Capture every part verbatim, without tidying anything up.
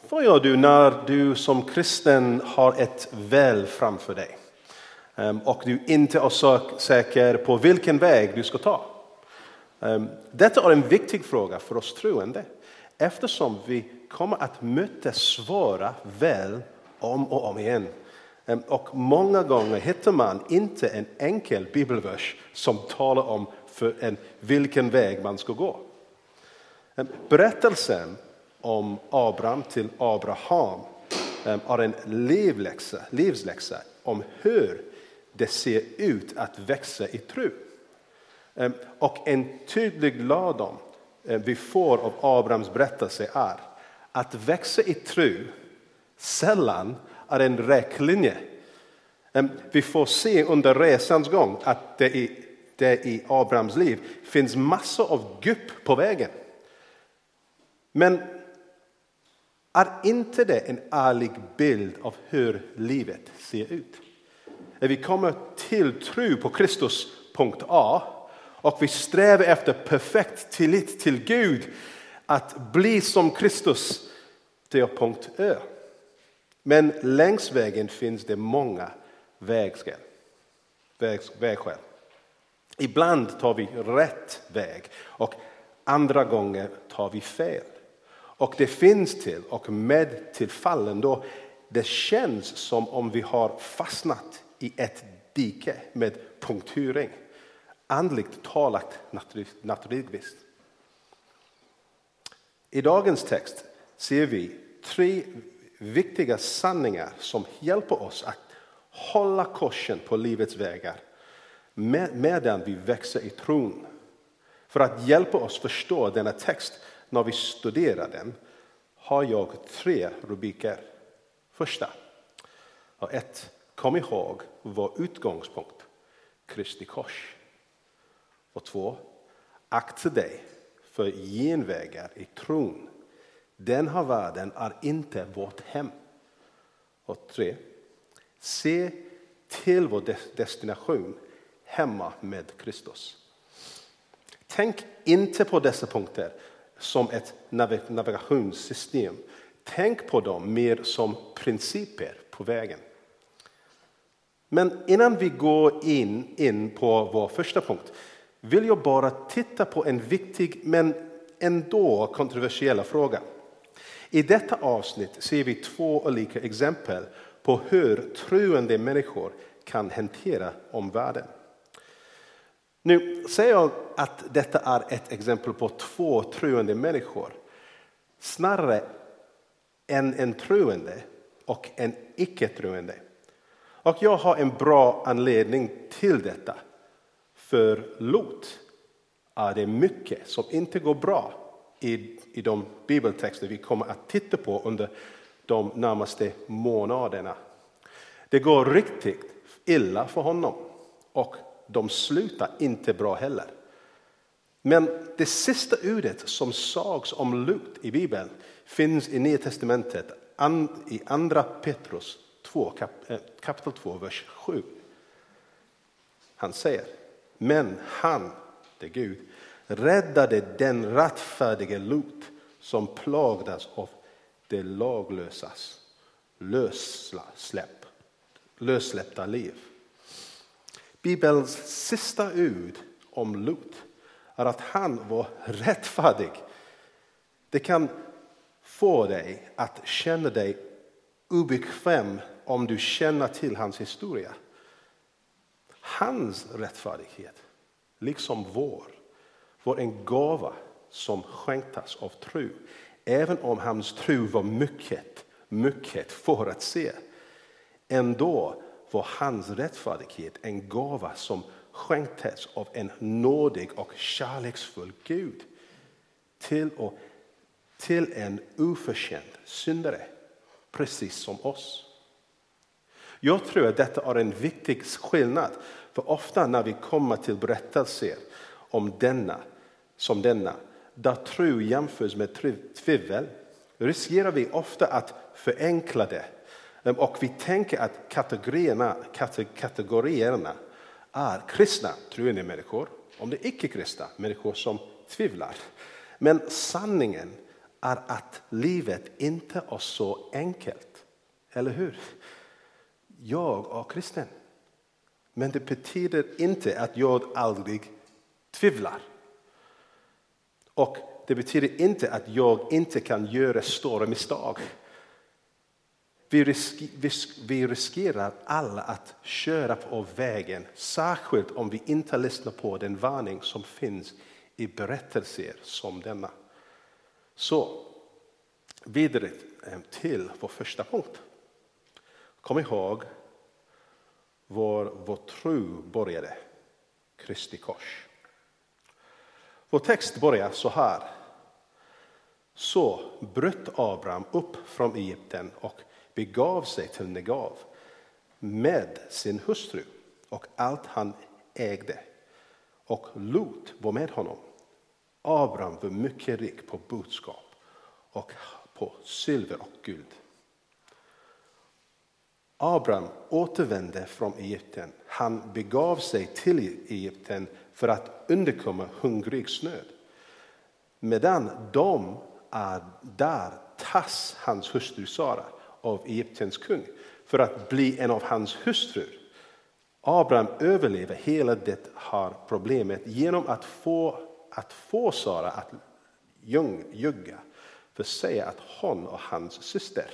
Vad gör du när du som kristen har ett väl framför dig och du inte är säker på vilken väg du ska ta? Detta är en viktig fråga för oss troende, eftersom vi kommer att möta svåra väl om och om igen. Och många gånger hittar man inte en enkel bibelvers som talar om för en vilken väg man ska gå. Berättelsen om Abraham till Abraham är en livsläxa, livsläxa om hur det ser ut att växa i tro. Och en tydlig lärdom vi får av Abrahams berättelse är att växa i tro sällan är en räck linje. Vi får se under resans gång att det i, det i Abrahams liv finns massor av gupp på vägen. Men är inte det en ärlig bild av hur livet ser ut? När vi kommer till tro på Kristus, punkt A, och vi strävar efter perfekt tillit till Gud, att bli som Kristus, det är punkt Ö. Men längs vägen finns det många vägskäl. vägskäl. Ibland tar vi rätt väg och andra gånger tar vi fel. Och det finns till och med tillfällen då det känns som om vi har fastnat i ett dike med punktering. Andligt talat naturligtvis. I dagens text ser vi tre viktiga sanningar som hjälper oss att hålla kursen på livets vägar med, medan vi växer i tron. För att hjälpa oss förstå denna text när vi studerar den har jag tre rubriker. Första är ett, kom ihåg vår utgångspunkt, Kristi kors. Och två, akta dig för genvägar i tron. Den här världen är inte vårt hem. Och tre, se till vår destination hemma med Kristus. Tänk inte på dessa punkter som ett navigationssystem. Tänk på dem mer som principer på vägen. Men innan vi går in, in på vår första punkt vill jag bara titta på en viktig men ändå kontroversiell fråga. I detta avsnitt ser vi två olika exempel på hur troende människor kan hantera omvärlden. Nu säger jag att detta är ett exempel på två troende människor. Snarare än en troende och en icke-troende. Och jag har en bra anledning till detta. För Lot är det mycket som inte går bra i, i de bibeltexter vi kommer att titta på under de närmaste månaderna. Det går riktigt illa för honom och de slutar inte bra heller. Men det sista ordet som sades om Lot i Bibeln finns i Nya testamentet i andra Petrus två, kapitel två, vers sju. Han säger, men han, det Gud, räddade den rättfärdige Lot som plagades av det laglösas lössläpp, lössläppta liv. Bibelns sista ord om Lot är att han var rättfärdig. Det kan få dig att känna dig obekväm om du känner till hans historia. Hans rättfärdighet, liksom vår, var en gåva som skänktes av tro. Även om hans tro var mycket, mycket för att se. Ändå var hans rättfärdighet en gåva som skänktes av en nådig och kärleksfull Gud. Till, och, till en oförtjänt syndare, precis som oss. Jag tror att detta är en viktig skillnad. För ofta när vi kommer till berättelser om denna, som denna, där tro jämförs med tvivel, riskerar vi ofta att förenkla det. Och vi tänker att kategorierna, kategorierna är kristna, troende människor, om det är icke-kristna, människor som tvivlar. Men sanningen är att livet inte är så enkelt. Eller hur? Jag är kristen. Men det betyder inte att jag aldrig tvivlar. Och det betyder inte att jag inte kan göra stora misstag. Vi, risk, vi, vi riskerar alla att köra på vägen. Särskilt om vi inte lyssnar på den varning som finns i berättelser som denna. Så vidare till vår första punkt. Kom ihåg var vår tro började. Kristi kors. Vår text börjar så här. Så bröt Abraham upp från Egypten och begav sig till Negev med sin hustru och allt han ägde. Och Lot var med honom. Abraham var mycket rik på boskap och på silver och guld. Abraham återvände från Egypten. Han begav sig till Egypten för att undkomma hungrigsnöd. Medan de är där tas hans hustru Sara av Egyptens kung för att bli en av hans hustrur. Abraham överlever hela det här problemet genom att få, att få Sara att ljuga för att säga att hon och hans syster.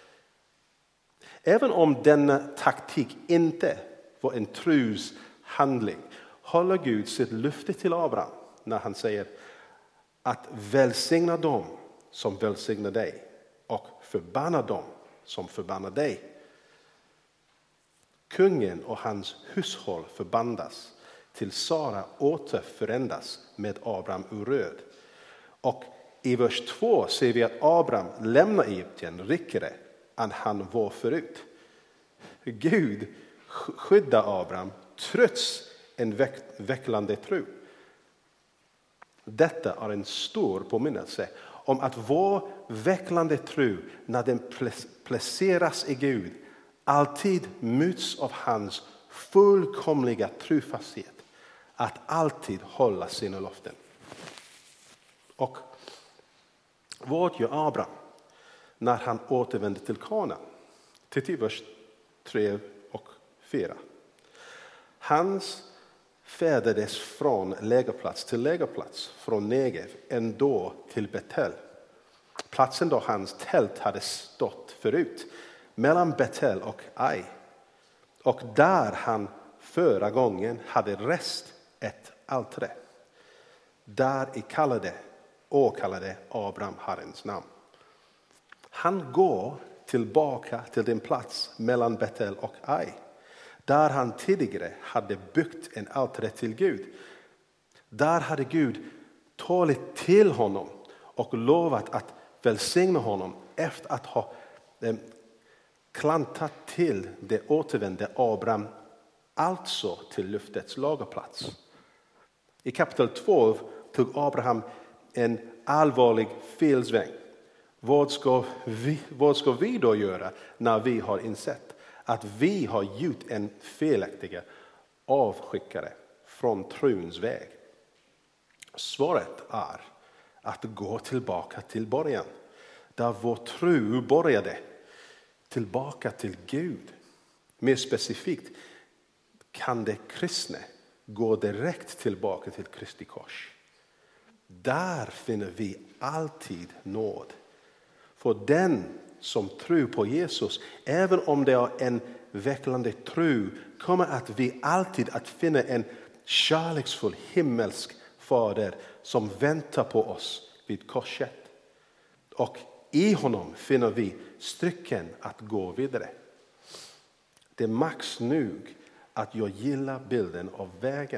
Även om denna taktik inte var en troshandling håller Gud sitt löfte till Abraham när han säger att välsigna dem som välsignar dig och förbanna dem som förbannar dig. Kungen och hans hushåll förbandas till Sara återförenas med Abraham ur röd. Och i vers två ser vi att Abraham lämnar Egypten rikare än han var förut. Gud skyddar Abraham trots en veck- vecklande tro. Detta är en stor påminnelse om att vår vecklande tro, när den placeras i Gud, alltid möts av hans fullkomliga trofasthet att alltid hålla sina löften. Och vad gör Abraham när han återvänder till Kana? Till vers tre och fyra. Hans färdades från lägerplats till lägerplats, från Negev ändå till Betel. Platsen då hans tält hade stått förut, mellan Betel och Ai. Och där han förra gången hade rest ett altare. Där i kallade och kallade Abraham Herrens namn. Han går tillbaka till den plats mellan Betel och Ai, där han tidigare hade byggt en altare till Gud. Där hade Gud talat till honom och lovat att välsigna honom efter att ha eh, klantat till det återvände Abraham, alltså till löftets lagerplats. I kapitel tolv tog Abraham en allvarlig felsväng. Vad ska vi, vad ska vi då göra när vi har insett att vi har gjort en felaktig avskickare från trons väg? Svaret är att gå tillbaka till början, där vår tro började, tillbaka till Gud. Mer specifikt kan det kristna gå direkt tillbaka till Kristi kors. Där finner vi alltid nåd. För den som tror på Jesus, även om det är en vecklande tro, kommer att vi alltid att finna en kärleksfull himmelsk fader som väntar på oss vid korset. Och i honom finner vi styrkan att gå vidare. Det är max nog att jag gillar bilden av vägen.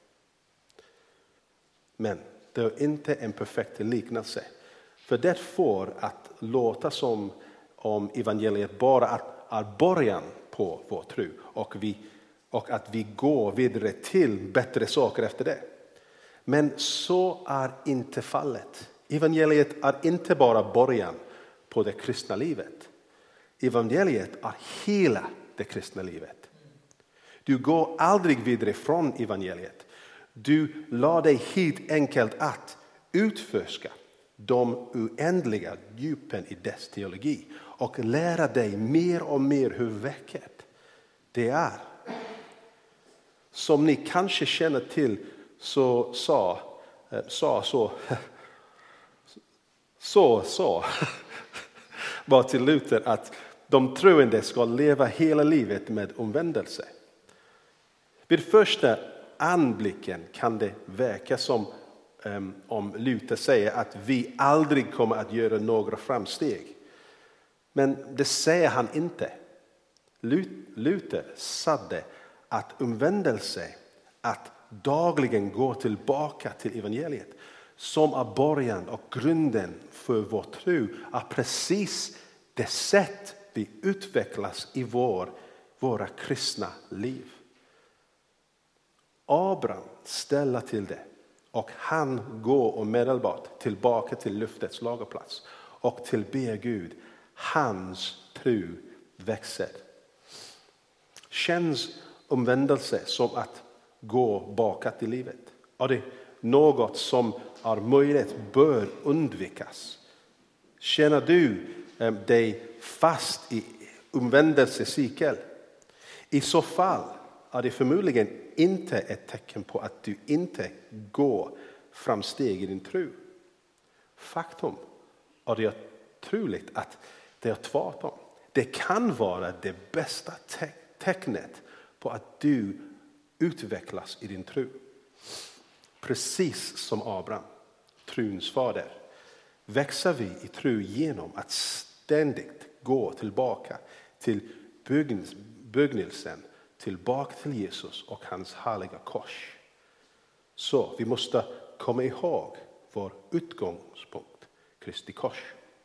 Men det är inte en perfekt liknelse. För det får att låta som om evangeliet bara är början på vår tro. Och, vi, och att vi går vidare till bättre saker efter det. Men så är inte fallet. Evangeliet är inte bara början på det kristna livet. Evangeliet är hela det kristna livet. Du går aldrig vidare från evangeliet. Du lär dig helt enkelt att utforska de oändliga djupen i dess teologi och lära dig mer och mer hur vackert det är. Som ni kanske känner till så sa, sa så så så var till Luther att de troende ska leva hela livet med omvändelse. Vid första anblicken kan det verka som um, om Luther säger att vi aldrig kommer att göra några framsteg. Men det säger han inte. Luther sade att omvändelse, att dagligen gå tillbaka till evangeliet, som är början och grunden för vår tro, är precis det sätt vi utvecklas i vår, våra kristna liv. Abraham ställer till det och han går omedelbart tillbaka till luftets lagerplats och tillber Gud. Hans tro växer. Känns omvändelse som att gå bakåt i livet? Är det något som är möjligt bör undvikas? Känner du eh, dig fast i omvändelsecykel? I så fall är det förmodligen inte ett tecken på att du inte går framsteg i din tro. Faktum är det troligt att det är tvärtom. Det kan vara det bästa te- tecknet på att du utvecklas i din tro. Precis som Abraham, trons fader, växer vi i tro genom att ständigt gå tillbaka till begynnelsen, tillbaka till Jesus och hans härliga kors. Så vi måste komma ihåg vår utgångspunkt, Kristi kors.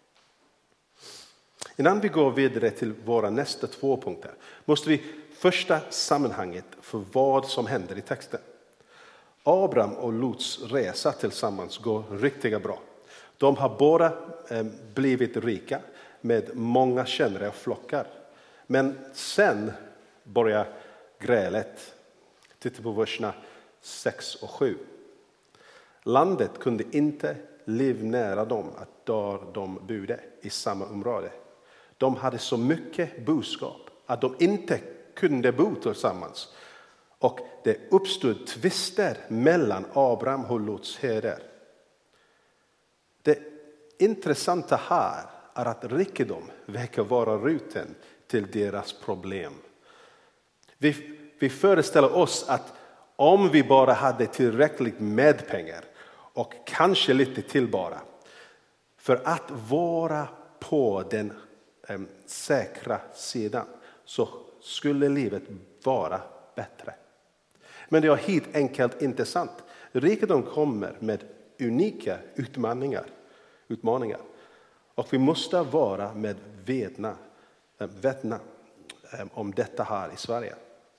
Innan vi går vidare till våra nästa två punkter måste vi första sammanhanget för vad som händer i texten. Abraham och Lots resa tillsammans går riktigt bra. De har båda eh, blivit rika med många tjänare och flockar. Men sen börjar grälet. Titta på verserna sex och sju. Landet kunde inte livnära dem att där de bodde i samma område. De hade så mycket boskap att de inte kunde bo tillsammans. Och det uppstod tvister mellan Abraham och Lots herdar. Det intressanta här är att rikedom verkar vara roten till deras problem. Vi, vi föreställer oss att om vi bara hade tillräckligt med pengar och kanske lite till bara för att vara på den eh, säkra sidan, så skulle livet vara bättre. Men det är helt enkelt inte sant. Rikedom kommer med unika utmaningar, utmaningar. Och vi måste vara medvetna, vetna om detta här i Sverige.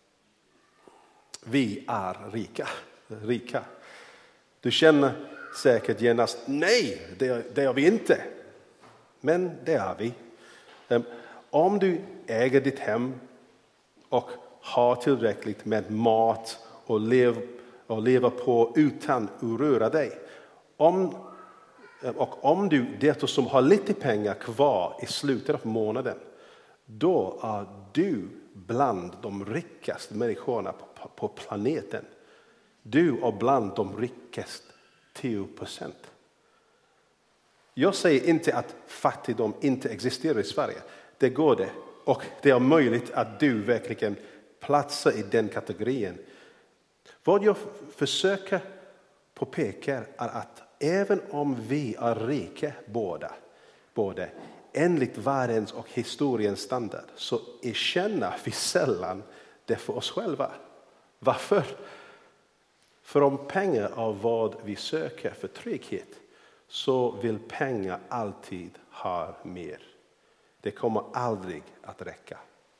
Vi är rika. rika. Du känner säkert genast, nej, det, det är vi inte. Men det är vi. Om du äger ditt hem och har tillräckligt med mat och lever, och lever på utan att röra dig. Om, och om du dessutom har lite pengar kvar i slutet av månaden, då är du bland de rikaste människorna på, på planeten. Du är bland de rikaste tio procent. Jag säger inte att fattigdom inte existerar i Sverige. Det går det. Och det är möjligt att du verkligen platsar i den kategorin. Vad jag försöker påpeka är att även om vi är rika båda, både enligt världens och historiens standard, så erkänner vi sällan det för oss själva. Varför? För om pengar är vad vi söker för trygghet, så vill pengar alltid ha mer. Det kommer aldrig att räcka.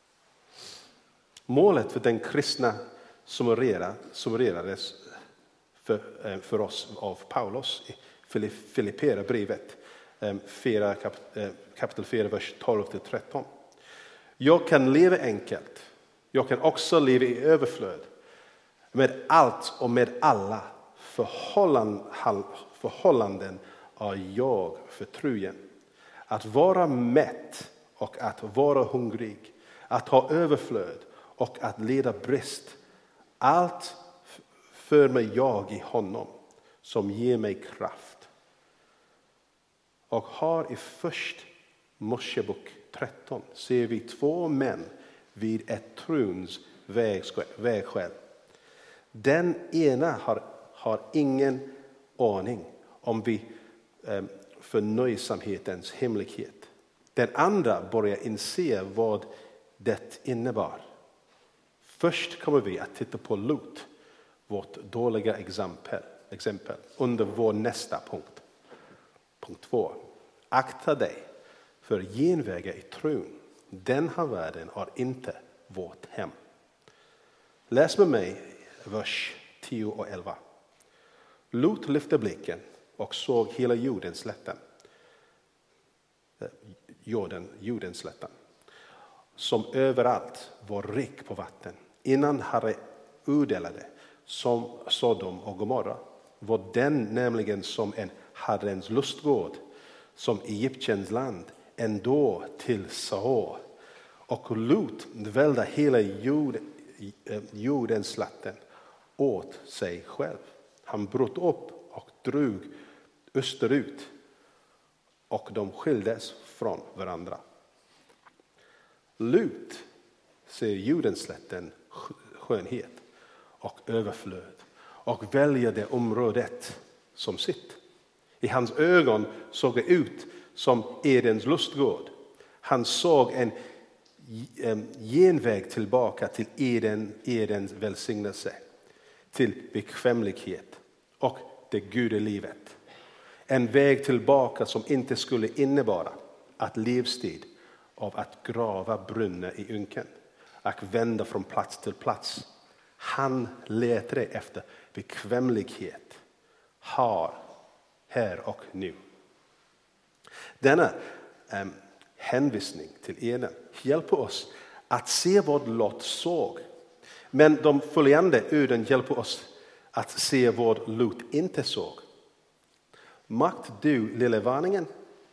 Målet för den kristna summererades för, för oss av Paulus i Filipperbrevet kapitel fyra, vers tolv till tretton. Jag kan leva enkelt. Jag kan också leva i överflöd. Med allt och med alla förhållanden är jag förtrogen. Att vara mätt och att vara hungrig. Att ha överflöd och att lida brist. Allt för mig jag i honom som ger mig kraft. Och har i först Mosebok tretton ser vi två män vid ett trons vägskäl. Den ena har, har ingen aning om vi, eh, förnöjsamhetens hemlighet. Den andra börjar inse vad det innebar. Först kommer vi att titta på Lot, vårt dåliga exempel, exempel under vår nästa punkt. Punkt två. Akta dig för genvägar i tron. Den här världen är inte vårt hem. Läs med mig vers tio och elva. Lot lyfte blicken och såg hela jordens slätten. Jorden, jordens slätten. Som överallt var rik på vatten. Innan Herre utdelade som Sodom och Gomorra var den nämligen som en Herrens lustgård, som Egyptens land, ändå till Sahor. Och Lot välde hela jord, jordens slätten åt sig själv. Han bröt upp och drog österut, och de skildes från varandra. Lot ser jordens slätten skönhet och överflöd och väljer det området som sitt. I hans ögon såg det ut som Edens lustgård. Han såg en genväg tillbaka till Eden, Edens välsignelse, till bekvämlighet och det gudelivet. En väg tillbaka som inte skulle innebära att livstid av att grava brunnar i ynken, att vända från plats till plats. Han letade efter bekvämlighet har här och nu. Denna eh, hänvisning till Eden hjälper oss att se vad Lot såg. Men de följande orden hjälper oss att se vad Lot inte såg. Makt du lilla varningen.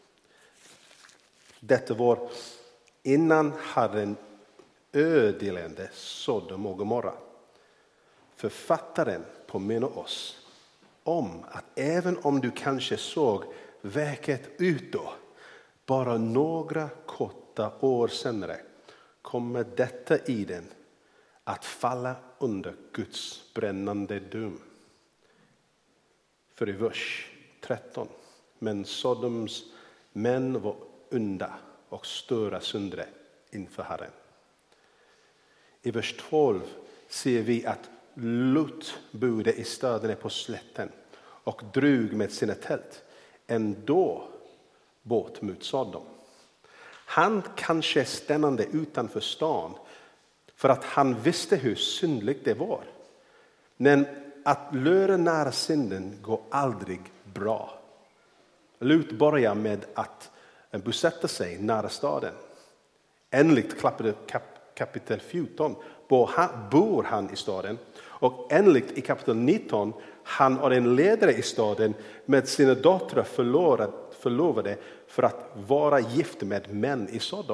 Detta var innan Herren ödelade Sodom och Gomorra. Författaren påminner oss om att även om du kanske såg verket ut då, bara några korta år senare kommer detta Eden att falla under Guds brännande dom. För i vers tretton. Men Sodoms män var onda och störa söndre inför Herren. I vers tolv ser vi att Lot bodde i staden på slätten och drog med sina tält ändå bort mot Sodom. Han kanske stännande utanför stan för att han visste hur syndligt det var. Men att löra nära synden går aldrig bra. Lot börjar med att bosätta sig nära staden. Enligt kapitel fjorton bor han i staden. Och enligt i kapitel nitton han är en ledare i staden med sina döttrar förlovade för att vara gift med män i Sodom.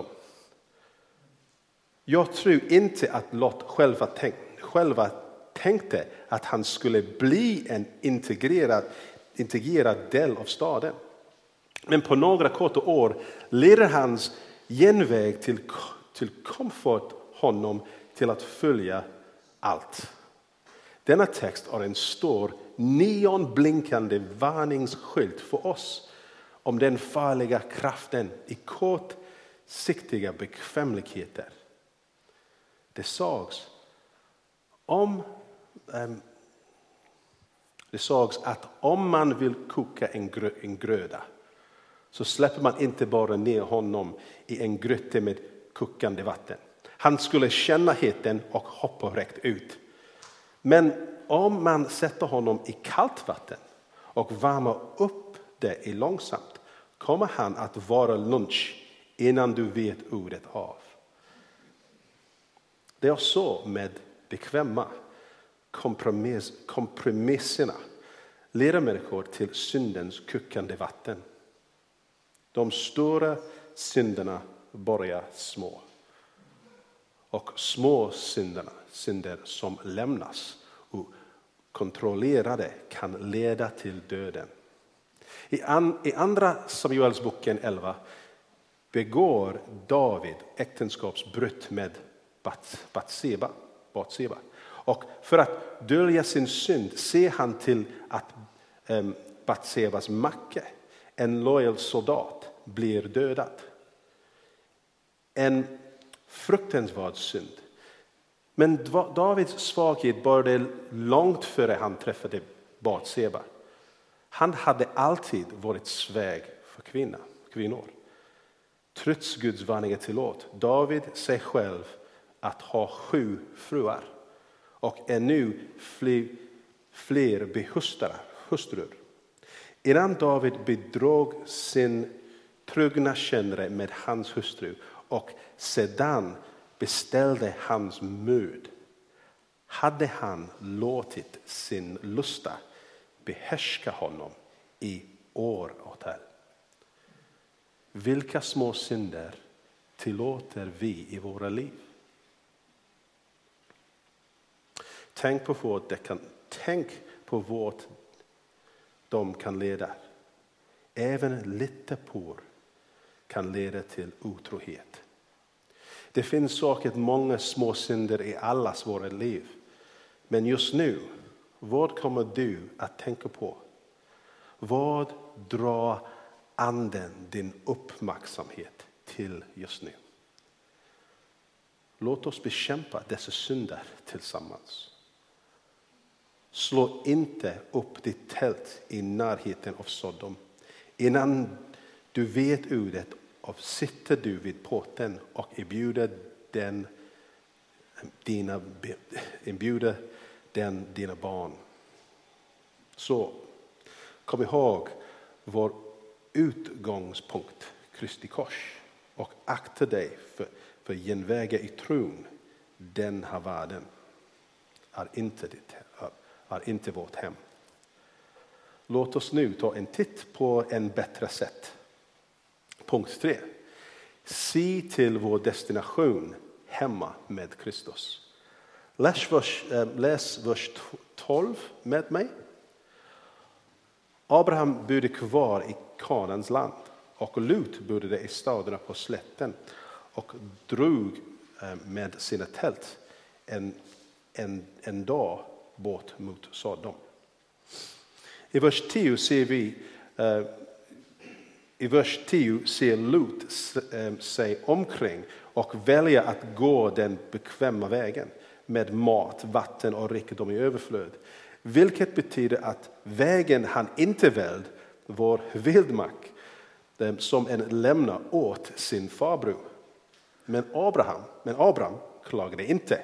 Jag tror inte att Lot själva, tänk, själva tänkte att han skulle bli en integrerad, integrerad del av staden. Men på några korta år leder hans genväg till, till komfort honom till att följa allt. Denna text är en stor neonblinkande varningsskylt för oss om den farliga kraften i kortsiktiga bekvämligheter. Det sades om um, det sades att om man vill koka en, grö, en gröda så släpper man inte bara ner honom i en gryta med kokande vatten. Han skulle känna heten och hoppa rätt ut. Men om man sätter honom i kallt vatten och värmer upp det i långsamt kommer han att vara lunch innan du vet ordet av. Det är så med bekväma kompromiss, kompromisserna. leder människor till syndens kokande vatten. De stora synderna börjar små. Och små synderna, synder som lämnas och kontrollerade, kan leda till döden. I, an, i andra Samuelsboken elva begår David äktenskapsbrott med Batseba. Batseba. Och för att dölja sin synd ser han till att um, Batsebas make, en lojal soldat, blir dödad. En fruktansvärd synd. Men Davids svaghet började långt före han träffade Batseba. Han hade alltid varit svag för kvinna, kvinnor. Trots Guds varningar tillåt David sig själv att ha sju fruar och ännu fler, fler behustrur. Innan David bedrog sin trogna tjänare med hans hustru och sedan beställde hans mord, hade han låtit sin lusta behärska honom i åratal. Vilka små synder tillåter vi i våra liv? Tänk på vad det kan, tänk på vad de kan leda. Även lite por kan leda till otrohet. Det finns säkert många små synder i allas våra liv. Men just nu, vad kommer du att tänka på? Vad drar anden din uppmärksamhet till just nu? Låt oss bekämpa dessa synder tillsammans. Slå inte upp ditt tält i närheten av Sodom. Innan du vet ordet och sitter du vid porten och erbjuder den dina, erbjuder den dina barn. Så kom ihåg vår utgångspunkt, Kristi kors, och akta dig för, för genvägar i tron. Den här världen är inte, ditt, är inte vårt hem. Låt oss nu ta en titt på en bättre sätt. Punkt tre. Se till vår destination hemma med Kristus. Läs vers, läs vers tolv med mig. Abraham bodde kvar i Kanaans land och Lut bodde i staderna på slätten och drog med sina tält en, en, en dag bort mot Sodom. I vers tio ser vi I vers tio ser Lut sig omkring och väljer att gå den bekväma vägen med mat, vatten och rikedom i överflöd. Vilket betyder att vägen han inte vald var vildmark som en lämnar åt sin farbror. Men Abraham, men Abraham klagade inte.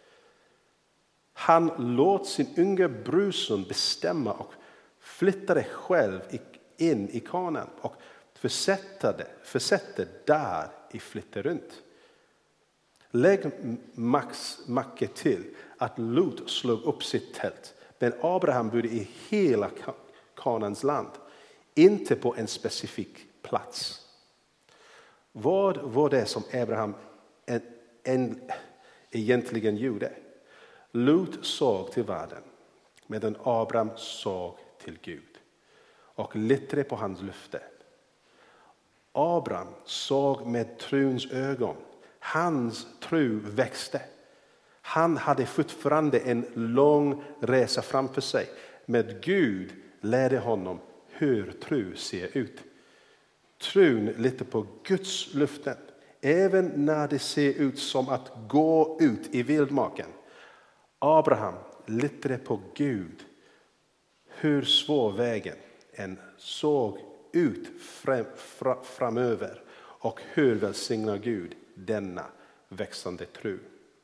Han låt sin unga brorson bestämma och flyttade själv in i Kanaan och försättade, försätter där i flyttar runt. Lägg max macke till att Lut slog upp sitt tält, men Abraham bodde i hela Kanaans land, inte på en specifik plats. Vad var det som Abraham en, en, egentligen gjorde? Lut såg till världen, medan Abraham såg till Gud och litade på hans löfte. Abraham såg med trons ögon. Hans tro växte. Han hade fortfarande en lång resa framför sig. Men Gud lärde honom hur tro ser ut. Tron litar på Guds löften. Även när det ser ut som att gå ut i vildmarken. Abraham litade på Gud. Hur svår vägen än såg ut fram, fram, framöver. Och hur välsignar Gud denna växande tro.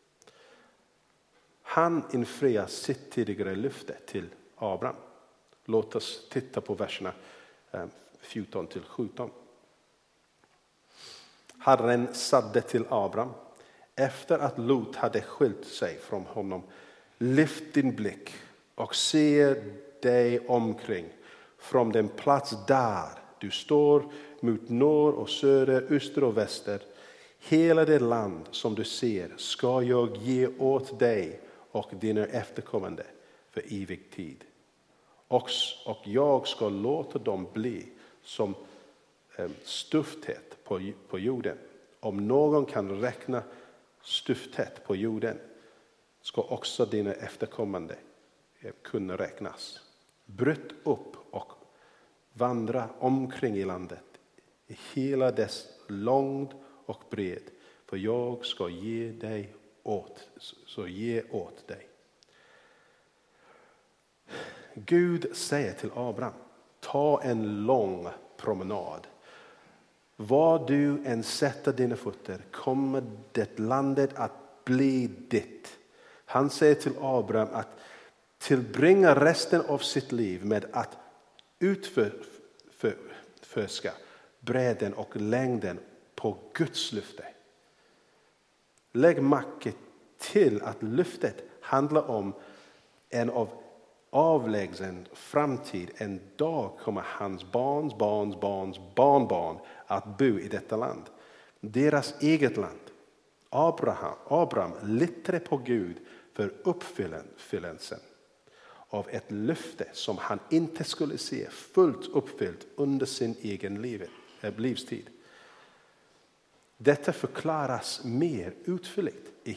Han infriar sitt tidigare löfte till Abraham. Låt oss titta på verserna fjorton till sjutton. Herren sade till Abraham efter att Lot hade skilt sig från honom: lyft din blick och se dig omkring. Från den plats där du står mot norr och söder, öster och väster. Hela det land som du ser ska jag ge åt dig och dina efterkommande för evig tid. Och, och jag ska låta dem bli som eh, stuftet på, på jorden. Om någon kan räkna stuftet på jorden ska också dina efterkommande eh, kunna räknas. Bryt upp och vandra omkring i landet i hela dess långd och bred, för jag ska ge dig åt, så ge åt dig. Gud säger till Abraham, ta en lång promenad. Var du än sätter dina fötter kommer det landet att bli ditt. Han säger till Abraham att tillbringa resten av sitt liv med att utforska bredden och längden på Guds löfte. Lägg märke till att löftet handlar om en av avlägsen framtid. En dag kommer hans barns barns barns barnbarn att bo i detta land. Deras eget land. Abraham, Abraham litade på Gud för uppfyllelsen av ett löfte som han inte skulle se fullt uppfyllt under sin egen liv, livstid. Detta förklaras mer utförligt i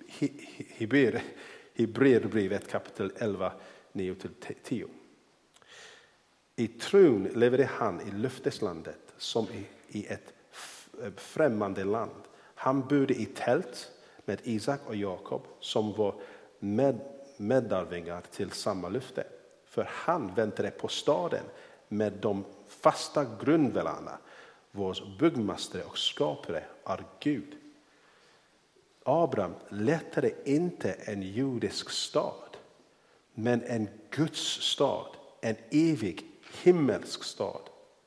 Hebreerbrevet kapitel elva, nio till tio. I tron levde han i löfteslandet som i ett främmande land. Han bodde i tält med Isak och Jakob som var med, medarvingar till samma löfte. För han väntade på staden med de fasta grundvalarna. Vår byggmästare och skapare är Gud. Abraham letade inte en judisk stad, men en Guds stad, en evig himmelsk stad.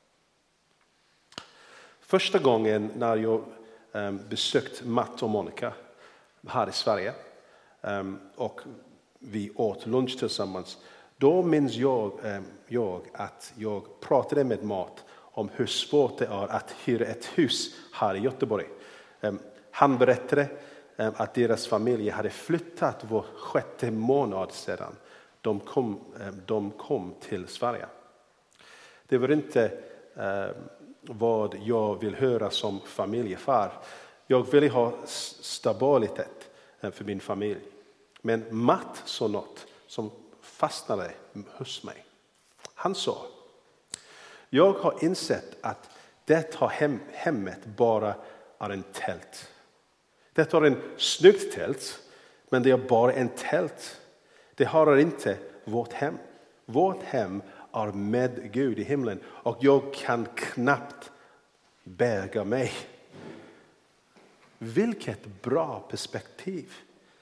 Första gången när jag um, besökt Matt och Monica här i Sverige um, och vi åt lunch tillsammans, då minns jag, um, jag att jag pratade med Matt om hur svårt det är att hyra ett hus här i Göteborg. Um, han berättade um, att deras familj hade flyttat var sjätte månad sedan de kom, um, de kom till Sverige. Det var inte um, vad jag vill höra som familjefar. Jag ville ha stabilitet för min familj. Men Matt sa något som fastnade hos mig. Han sa, jag har insett att det här hem, hemmet bara är en tält. Det är en snyggt tält, men det är bara en tält. Det har inte vårt hem. Vårt hem är med Gud i himlen och jag kan knappt bäga mig. Vilket bra perspektiv.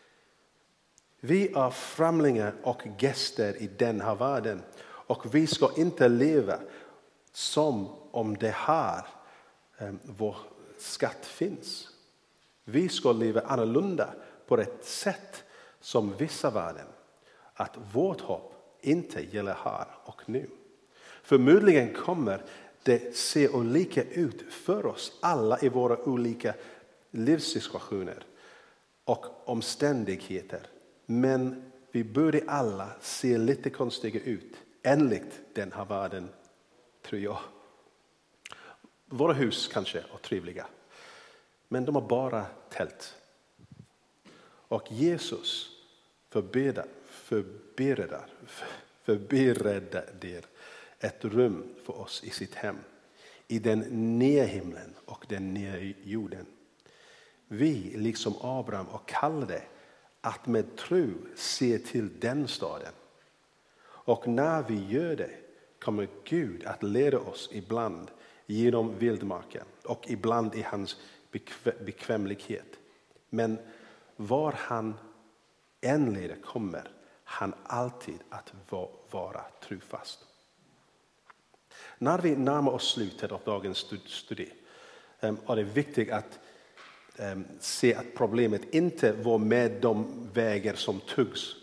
Vi är främlingar och gäster i den här världen och vi ska inte leva som om det här eh, vår skatt finns. Vi ska leva annorlunda på ett sätt som vissa världen. Att vårt hopp inte gäller här och nu. Förmodligen kommer det se olika ut för oss alla i våra olika livssituationer och omständigheter. Men vi borde alla se lite konstiga ut enligt den här världen, tror jag. Våra hus kanske är trevliga, men de är bara tält. Och Jesus förbereder, förbereder, förbereder ett rum för oss i sitt hem. I den nya himlen och den nya jorden. Vi, liksom Abraham, är kallade att med tro se till den staden. Och när vi gör det kommer Gud att leda oss ibland genom vildmarken och ibland i hans bekvämlighet. Men var han än leder kommer han alltid att vara trofast. När vi närmar oss slutet av dagens studie är det viktigt att se att problemet inte var med de vägar som togs,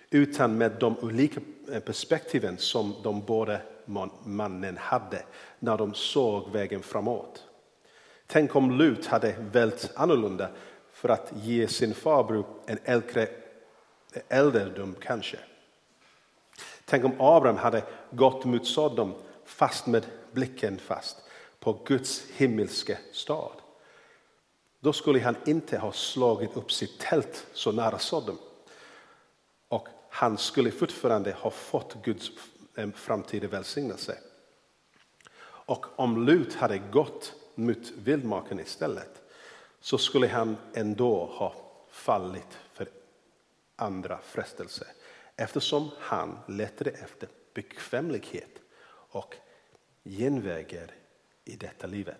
utan med de olika perspektiven som de båda mannen hade när de såg vägen framåt. Tänk om Lut hade vält annorlunda för att ge sin farbror en äldre äldredom kanske. Tänk om Abraham hade gått mot Sodom fast med blicken fast på Guds himmelska stad. Då skulle han inte ha slagit upp sitt tält så nära Sodom. Och han skulle fortfarande ha fått Guds framtida välsignelse. Och om Lut hade gått mot vildmarken istället, så skulle han ändå ha fallit för andra frestelser. Eftersom han letade efter bekvämlighet och genvägar i detta livet.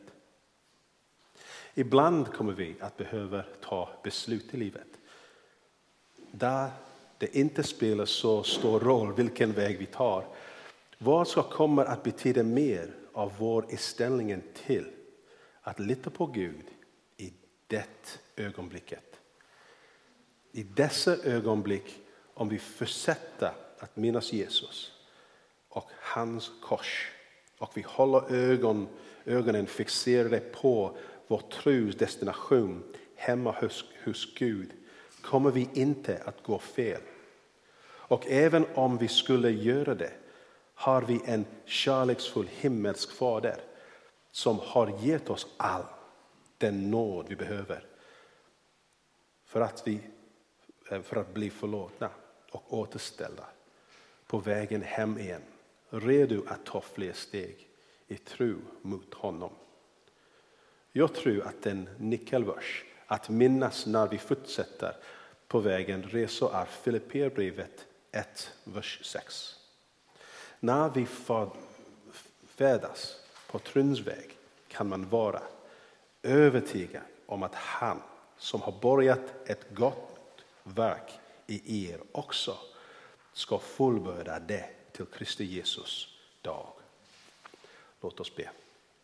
Ibland kommer vi att behöva ta beslut i livet. Där det inte spelar så stor roll vilken väg vi tar. Vad ska komma att betyda mer av vår inställning till att lita på Gud i det ögonblicket. I dessa ögonblick, om vi fortsätter att minnas Jesus och hans kors, och vi håller ögon, ögonen fixerade på vår tros destination hemma hos, hos Gud, kommer vi inte att gå fel. Och även om vi skulle göra det, har vi en kärleksfull himmelsk fader som har gett oss all den nåd vi behöver för att, vi, för att bli förlåtna och återställda på vägen hem igen. Redo att ta fler steg i tro mot honom. Jag tror att en nyckelvers att minnas när vi fortsätter på vägen resor är Filipperbrevet ett, vers sex. När vi färdas på trons väg kan man vara övertygad om att han som har börjat ett gott verk i er också ska fullborda det till Kristi Jesus dag. Låt oss be.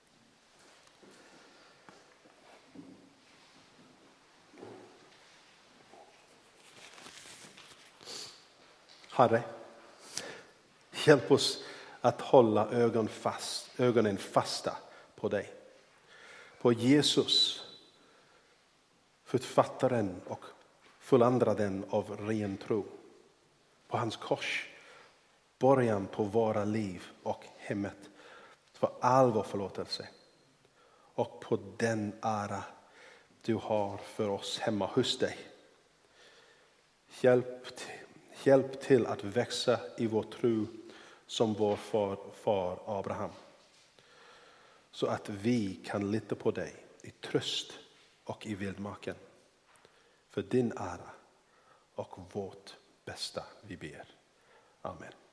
Herre, hjälp oss att hålla ögon fast, ögonen fasta på dig. På Jesus, författaren och fullandraren av ren tro. På hans kors, början på våra liv och hemmet för all vår förlåtelse. Och på den ära du har för oss hemma hos dig. Hjälp till, hjälp till att växa i vår tro som vår far, far Abraham. Så att vi kan lita på dig i tröst och i vildmarken. För din ära och vårt bästa vi ber. Amen.